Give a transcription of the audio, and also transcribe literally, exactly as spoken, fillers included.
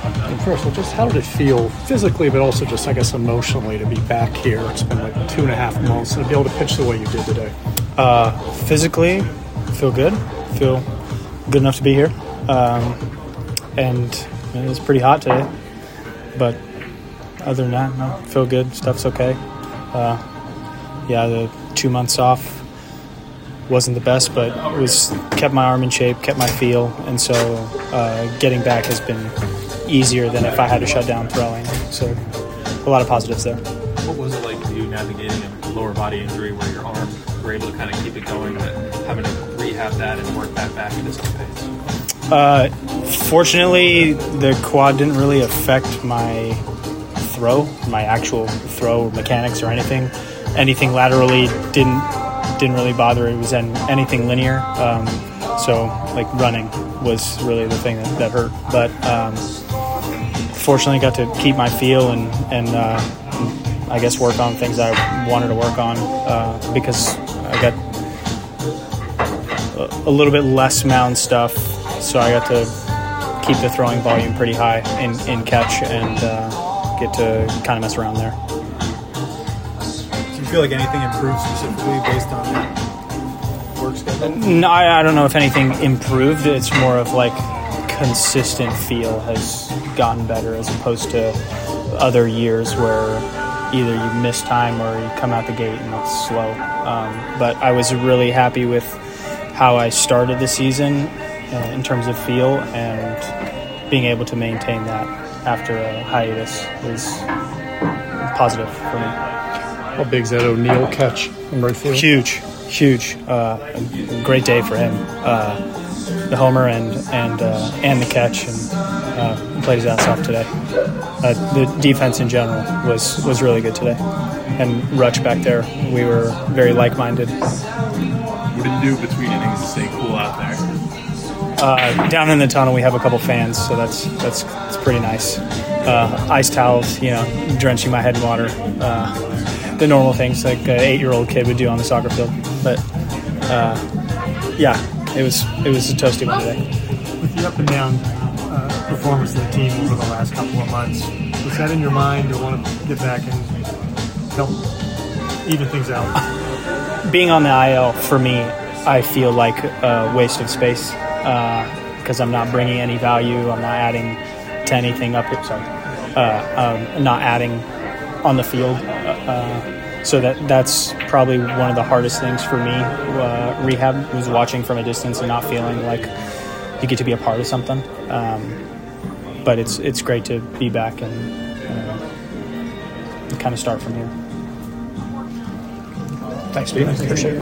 And first of all, just how did it feel physically, but also just, I guess, emotionally to be back here? It's been like two and a half months, and to be able to pitch the way you did today. Uh, physically, feel good. Feel good enough to be here. Um, and it was pretty hot today. But other than that, no, feel good. Stuff's okay. Uh, yeah, the two months off wasn't the best, but it was kept my arm in shape, kept my feel, and so uh, getting back has been easier than if I had to shut down throwing. So a lot of positives there. What was it like for you navigating a lower body injury where your arm were able to kind of keep it going, but having to rehab that and work that back at its own pace? Uh, fortunately, the quad didn't really affect my throw, my actual throw mechanics or anything. Anything laterally didn't didn't really bother. It was in anything linear. Um, so like running was really the thing that, that hurt. But um, fortunately, got to keep my feel and and uh, I guess work on things I wanted to work on uh, because I got a, a little bit less mound stuff. So I got to keep the throwing volume pretty high in, in catch and uh, get to kind of mess around there. Do you feel like anything improved specifically based on that work schedule? No, I, I don't know if anything improved. It's more of like consistent feel has gotten better as opposed to other years where either you miss time or you come out the gate and it's slow. Um, but I was really happy with how I started the season uh, in terms of feel, and being able to maintain that after a hiatus is positive for me. How big's that O'Neill catch in right field? Huge, huge. Uh, a great day for him. Uh, the homer and and uh, and the catch, and uh, played his ass off today. Uh, the defense in general was was really good today, and Rutch back there, we were very like-minded. What did you do between innings to stay cool out there? Uh, down in the tunnel, we have a couple fans, so that's that's it's pretty nice. Uh, ice towels, you know, drenching my head in water. Uh, the normal things like an eight-year-old kid would do on the soccer field. But uh, yeah, it was it was a toasty one today. With the up and down uh, performance of the team over the last couple of months, was that in your mind to want to get back and help even things out? Being on the I L for me, I feel like a waste of space because uh, I'm not bringing any value. I'm not adding to anything up here. Sorry, uh, um, not adding on the field. Uh, so that that's probably one of the hardest things for me. Uh, rehab was watching from a distance and not feeling like you get to be a part of something. Um, but it's it's great to be back and uh, kind of start from here. Thanks, Steve. Appreciate it.